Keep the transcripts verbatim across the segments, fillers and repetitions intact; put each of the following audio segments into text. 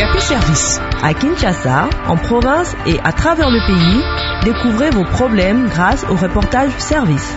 Okapi Service. À Kinshasa, en province et à travers le pays, découvrez vos problèmes grâce au reportage service.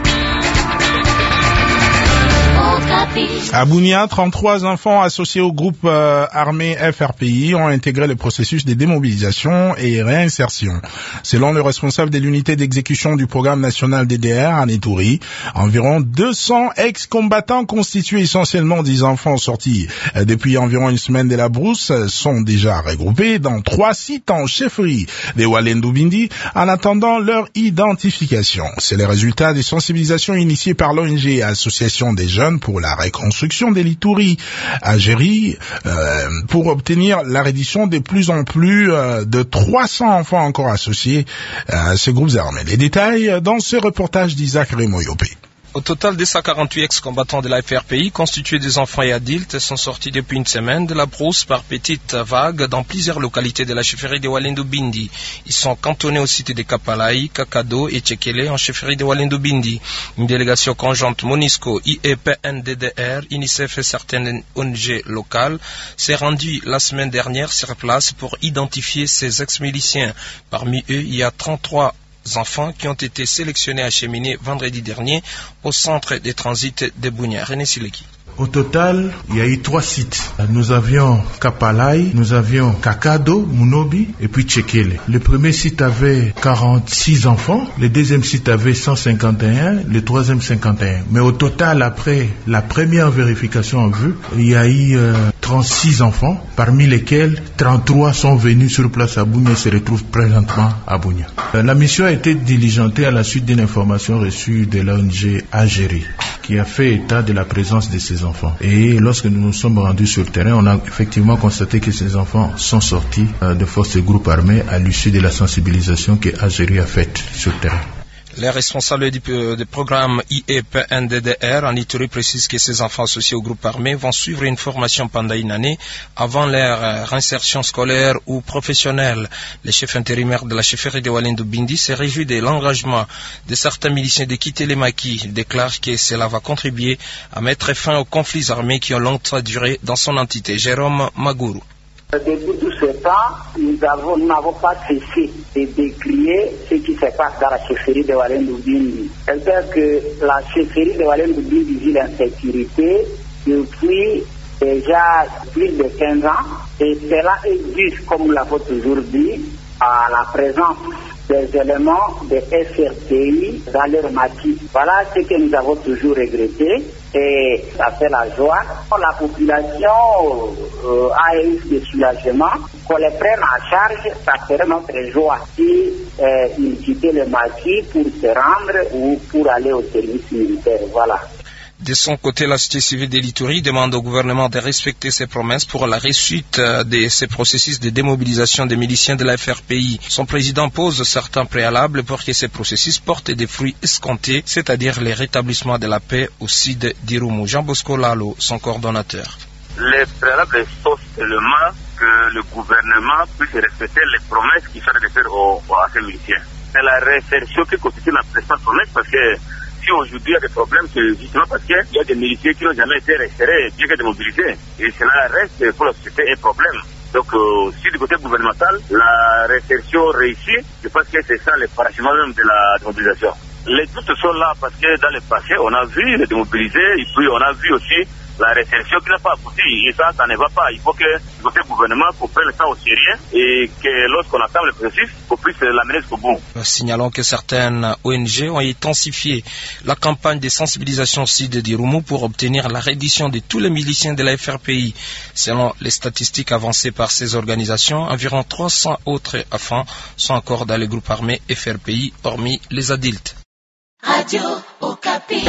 À Bunia, trente-trois enfants associés au groupe euh, armé F R P I ont intégré le processus de démobilisation et réinsertion. Selon le responsable de l'unité d'exécution du programme national D D R à Ituri, environ deux cents ex-combattants constitués essentiellement des enfants sortis euh, depuis environ une semaine de la brousse sont déjà regroupés dans trois sites en chefferie de Walendu Bindi en attendant leur identification. C'est le résultat des sensibilisations initiées par l'O N G Association des jeunes pour la reconstruction de l'Ituri à Géry euh, pour obtenir la reddition de plus en plus euh, de trois cents enfants encore associés à ces groupes armés. Les détails dans ce reportage d'Isaac Remoyopé. Au total, deux cent quarante-huit ex-combattants de la F R P I, constitués des enfants et adultes, sont sortis depuis une semaine de la brousse par petites vagues dans plusieurs localités de la chefferie de Walendu Bindi. Ils sont cantonnés au site de Kapalaï, Kakado et Tchekele en chefferie de Walendu Bindi. Une délégation conjointe MONUSCO, I E P N D D R, UNICEF et certaines O N G locales s'est rendue la semaine dernière sur place pour identifier ces ex-miliciens. Parmi eux, il y a trente-trois enfants qui ont été sélectionnés à cheminer vendredi dernier au centre de transit de Bunia. René Sileki. Au total, il y a eu trois sites. Nous avions Kapalaï, nous avions Kakado, Munobi et puis Tchekele. Le premier site avait quarante-six enfants, le deuxième site avait cent cinquante et un, le troisième cinquante et un. Mais au total, après la première vérification en vue, il y a eu euh, trente-six enfants, parmi lesquels trente-trois sont venus sur place à Bunia et se retrouvent présentement à Bunia. La mission a été diligentée à la suite d'une information reçue de l'O N G Agérie, qui a fait état de la présence de ces enfants. Et lorsque nous nous sommes rendus sur le terrain, on a effectivement constaté que ces enfants sont sortis de forces de groupes armés à l'issue de la sensibilisation que Agérie a faite sur le terrain. Les responsables du, du programme I E P N D D R en Ituri précisent que ces enfants associés au groupe armé vont suivre une formation pendant une année avant leur euh, réinsertion scolaire ou professionnelle. Le chef intérimaire de la chefferie de Walendu Bindi se réjouit de l'engagement de certains miliciens de quitter les maquis. Il déclare que cela va contribuer à mettre fin aux conflits armés qui ont longtemps duré dans son entité. Jérôme Maguru. Depuis tout ce temps, nous avons, nous n'avons pas cessé de décrier ce qui se passe dans la chefferie de Walendu Bindi. C'est-à-dire que la chefferie de Walendu Bindi vit l'insécurité depuis déjà plus de quinze ans et cela est dû, comme nous l'avons toujours dit, à la présence des éléments de F R P I dans leur maquis. Voilà ce que nous avons toujours regretté et ça fait la joie. La population euh, a eu des soulagements. Qu'on les prenne en charge, ça serait notre joie si euh, ils quittaient le maquis pour se rendre ou pour aller au service militaire. Voilà. De son côté, la société civile de l'Ituri demande au gouvernement de respecter ses promesses pour la réussite de ces processus de démobilisation des miliciens de la F R P I. Son président pose certains préalables pour que ces processus portent des fruits escomptés, c'est-à-dire le rétablissement de la paix au sud d'Irumu. Jean Bosco Lalo, son coordonnateur. Les préalables sont seulement que le gouvernement puisse respecter les promesses qu'il fait de faire aux, à ces miliciens. C'est la réinsertion qui constitue la principale promesse parce que si aujourd'hui il y a des problèmes, c'est justement parce qu'il y a des miliciens qui n'ont jamais été restés, bien que démobilisés. Et cela reste pour la société un problème. Donc, euh, si du côté gouvernemental, la réinsertion réussit, je pense que c'est ça le parachèvement même de la démobilisation. Les doutes sont là parce que dans le passé, on a vu les démobilisés et puis on a vu aussi la réinsertion qui n'a pas abouti. Et ça, ça ne va pas. Il faut que du côté gouvernement, qu'on prenne ça au sérieux et que lorsqu'on attend le processus, qu'on puisse l'amener jusqu'au bout. Signalons que certaines O N G ont intensifié la campagne de sensibilisation au sud d'Irumu pour obtenir la reddition de tous les miliciens de la F R P I. Selon les statistiques avancées par ces organisations, environ trois cents autres enfants sont encore dans les groupes armés F R P I, hormis les adultes. Radio Okapi.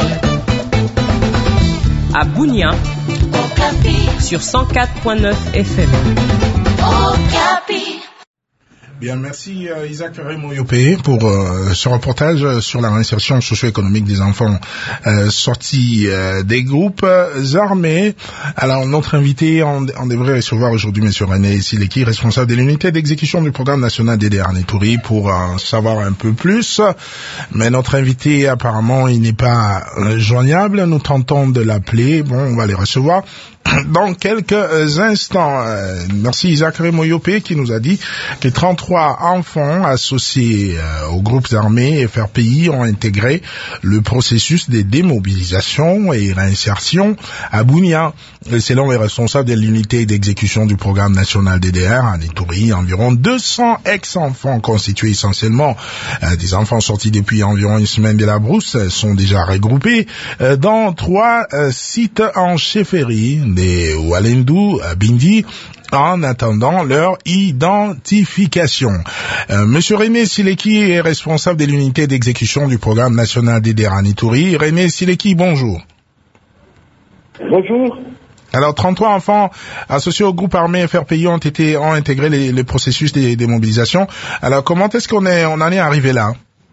À Bunia, Okapi. Sur cent quatre virgule neuf F M. Okapi. Bien, merci euh, Isaac Remoyopé pour euh, ce reportage sur la réinsertion socio-économique des enfants euh, sortis euh, des groupes armés. Alors, notre invité, on, on devrait recevoir aujourd'hui M. René Sileki, responsable de l'unité d'exécution du programme national D D R en Ituri, pour en savoir un peu plus. Mais notre invité, apparemment, il n'est pas euh, joignable. Nous tentons de l'appeler. Bon, on va les recevoir. dans quelques instants. Euh, merci Isaac Moyopé qui nous a dit que trente-trois enfants associés euh, aux groupes armés F R P I ont intégré le processus de démobilisation et réinsertion à Bunia. Selon les responsables de l'unité d'exécution du programme national D D R à Ituri, environ deux cents ex-enfants constitués essentiellement euh, des enfants sortis depuis environ une semaine de la brousse sont déjà regroupés euh, dans trois euh, sites en chefferie des Walendu Bindi en attendant leur identification. Euh, Monsieur René Sileki est responsable de l'unité d'exécution du programme national D D R à Ituri. René Sileki, bonjour. Bonjour. Alors, trente-trois enfants associés au groupe armé F R P I ont été ont intégré les, les processus des, des mobilisations. Alors, comment est-ce qu'on est on en est arrivé là?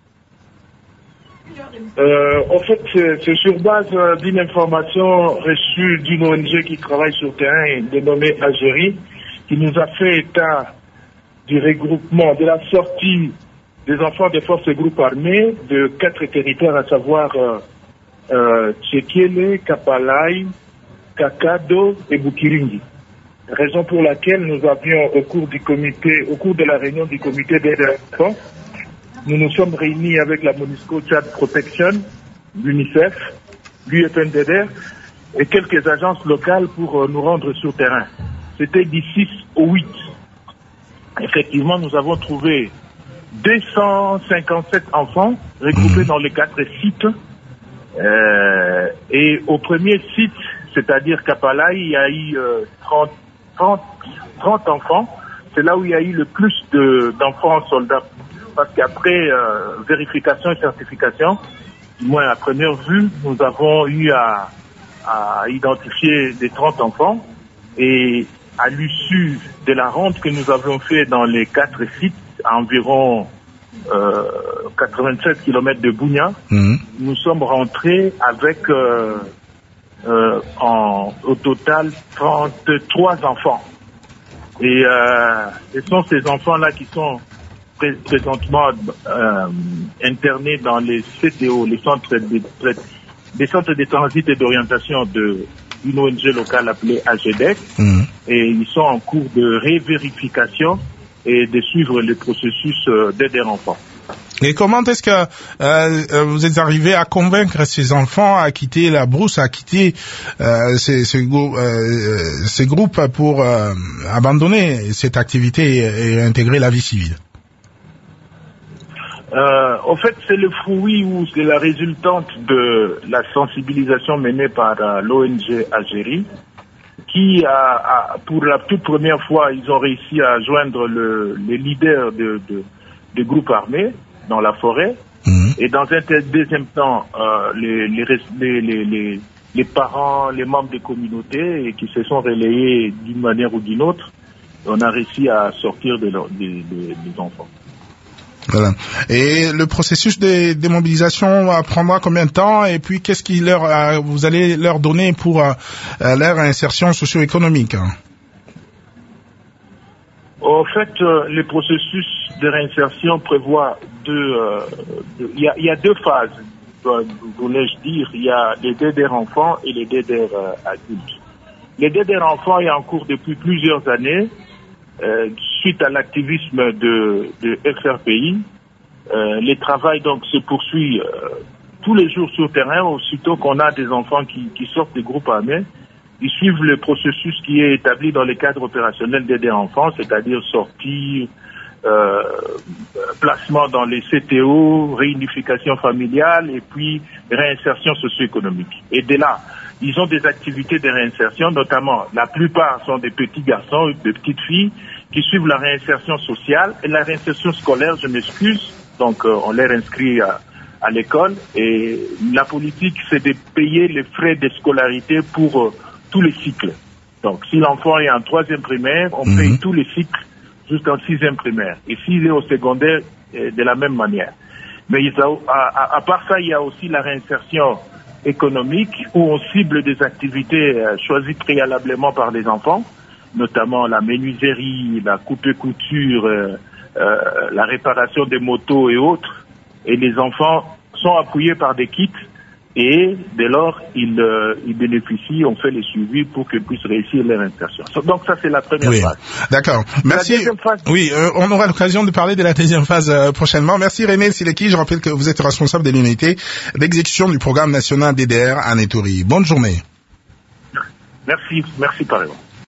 Euh, en fait, c'est, c'est sur base euh, d'une information reçue d'une O N G qui travaille sur le terrain, dénommée Algérie, qui nous a fait état du regroupement, de la sortie des enfants des forces et groupes armés de quatre territoires, à savoir euh, euh, Tchékéle, Kapalaï, Kakado et Bukiringi. Raison pour laquelle nous avions, au cours du comité, au cours de la réunion du comité d'aide à l'enfant, nous nous sommes réunis avec la MONUSCO Tchad Protection, l'UNICEF, l'U F N D D R et quelques agences locales pour euh, nous rendre sur terrain. C'était du six au huit. Effectivement, nous avons trouvé deux cent cinquante-sept enfants regroupés mmh. dans les quatre sites. Euh, et au premier site, c'est-à-dire Kapalaï, il y a eu euh, trente, trente, trente enfants. C'est là où il y a eu le plus de, d'enfants soldats. Parce qu'après euh, vérification et certification, du moins à première vue, nous avons eu à, à identifier des trente enfants. Et à l'issue de la ronde que nous avons fait dans les quatre sites, à environ euh, quatre-vingt-sept kilomètres de Bunia, mmh. nous sommes rentrés avec euh, euh, en, au total trente-trois enfants. Et euh, ce sont ces enfants-là qui sont présentement euh, internés dans les C T O, les centres de, des centres de transit et d'orientation de une O N G locale appelée A G D E C, mmh. et ils sont en cours de révérification et de suivre le processus euh, d'aide aux enfants. Et comment est-ce que euh, vous êtes arrivé à convaincre ces enfants à quitter la brousse, à quitter euh, ces, ces, euh, ces groupes pour euh, abandonner cette activité et, et intégrer la vie civile? Euh, en fait, c'est le fruit ou c'est la résultante de la sensibilisation menée par euh, l'O N G Algérie, qui a, a, pour la toute première fois, ils ont réussi à joindre le, les leaders de, de, de groupes armés dans la forêt, mmh. et dans un deuxième temps, euh, les, les, les, les, les, les parents, les membres des communautés, et qui se sont relayés d'une manière ou d'une autre, on a réussi à sortir des, des, des, des enfants. Voilà. Et le processus de démobilisation prendra combien de temps? Et puis, qu'est-ce qui leur, euh, vous allez leur donner pour euh, leur insertion socio-économique? En fait, euh, le processus de réinsertion prévoit deux. Euh, deux il, y a, il y a deux phases, voulais-je dire. Il y a les D D R enfants et les D D R euh, adultes. Les D D R enfants est en cours depuis plusieurs années. Euh, suite à l'activisme de, de F R P I, euh, les travaux donc se poursuivent euh, tous les jours sur terrain. Aussitôt qu'on a des enfants qui, qui sortent des groupes armés, ils suivent le processus qui est établi dans les cadres opérationnels d'aider enfants, c'est-à-dire sortie, euh, placement dans les C T O, réunification familiale et puis réinsertion socio-économique. Et dès là, ils ont des activités de réinsertion, notamment la plupart sont des petits garçons, des petites filles qui suivent la réinsertion sociale et la réinsertion scolaire, je m'excuse, donc euh, on les inscrit à, à l'école et la politique c'est de payer les frais de scolarité pour euh, tous les cycles. Donc si l'enfant est en troisième primaire, on mmh. paye tous les cycles jusqu'en sixième primaire. Et s'il est au secondaire, euh, de la même manière. Mais il y a, à, à part ça, il y a aussi la réinsertion économique où on cible des activités euh, choisies préalablement par les enfants, notamment la menuiserie, la coupe-couture, euh, euh, la réparation des motos et autres. Et les enfants sont appuyés par des kits et dès lors, ils, euh, ils bénéficient, on fait les suivis pour qu'ils puissent réussir leur insertion. Donc ça, c'est la première oui. phase. D'accord. Merci. La deuxième phase... Oui, euh, on aura l'occasion de parler de la deuxième phase euh, prochainement. Merci René Sileki. Je rappelle que vous êtes responsable de l'unité d'exécution du programme national D D R à Neturi. Bonne journée. Merci, merci pareillement.